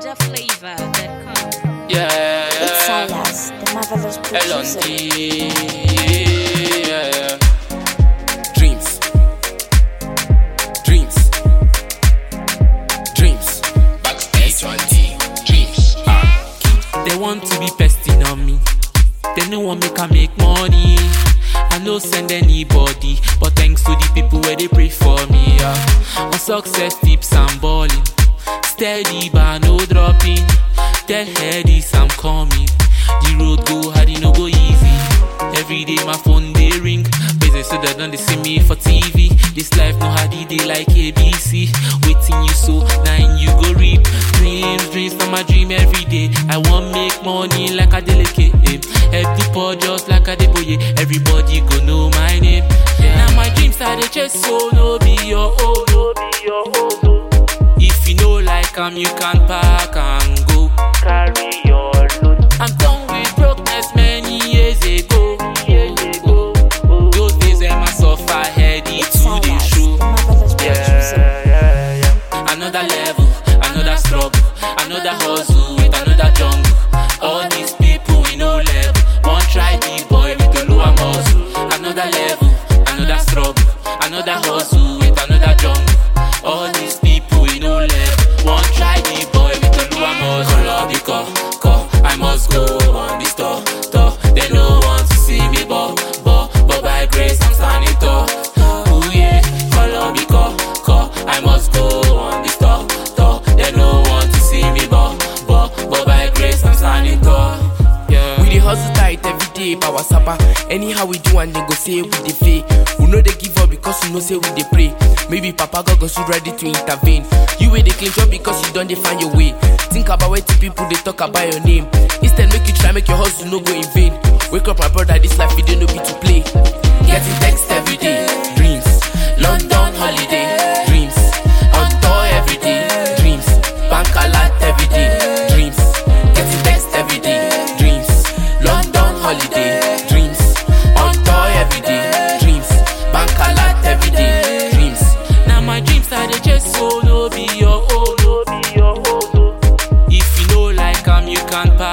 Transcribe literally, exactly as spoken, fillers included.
Niger flavor that comes. Yeah, It's Silas, the marvelous L on producer. D. Yeah. Dreams. Dreams. Dreams. Backstage on D. Dreams. Ah. They want to be pesting on me. They no want make I make money. I no send anybody, but thanks to the people where they pray for me. Yeah. On success tips I'm balling. Steady but no dropping. Tell Hedis I'm coming. The road go hard, it no go easy. Every day my phone they ring. Busy so they don't they see me for T V. This life no hardy they like A B C. Waiting you so nine you go reap. Dreams, dreams, now my dream every day. I want make money like a delicate. Help the poor just like a deboye. Everybody go know my name. Yeah. Now my dreams are the chest, so no be your own, no be your own. If you know like I'm, you can pack and go. Carry your load. I'm done with brokenness many years ago. Years ago. Those days when my suffer heady It's to the Silas, show. the marvelous producer. Yeah, yeah, yeah. Another level, another struggle, another hustle with another jungle. All these people we no level. One try the boy with the lower muscle. Another level, another struggle, another hustle with another jungle. All these people we no level. One try the boy with the lower muscle. Color because, cause I must go on this tour, tour. They no want to see me, but, but, but by grace I'm standing tall. Ooh yeah, color because, cause I must go on this tour, tour. They no want to see me, but, but, but by grace I'm standing tall. Yeah. We dey hustle tight every day, power sapa. Anyhow we do and they go say we dey fail. We know they give up because we know say we dey pray. Maybe Papa God go soon ready to intervene. You wey dey clean job because you don't define your way. Think about what the people they talk about your name. Instead make you try make your hustle no go in vain. Wake up my brother, this life we don't know be to play. Getting text every day, dreams. London holiday, dreams. On tour every day, dreams. Bank a lot every day, dreams. Getting text every day, dreams. London holiday, dreams. On tour every day, dreams. Bank a lot every day, dreams. Now my dreams are the chest, so no be your own, no be your own. If you know like I'm, you can pass.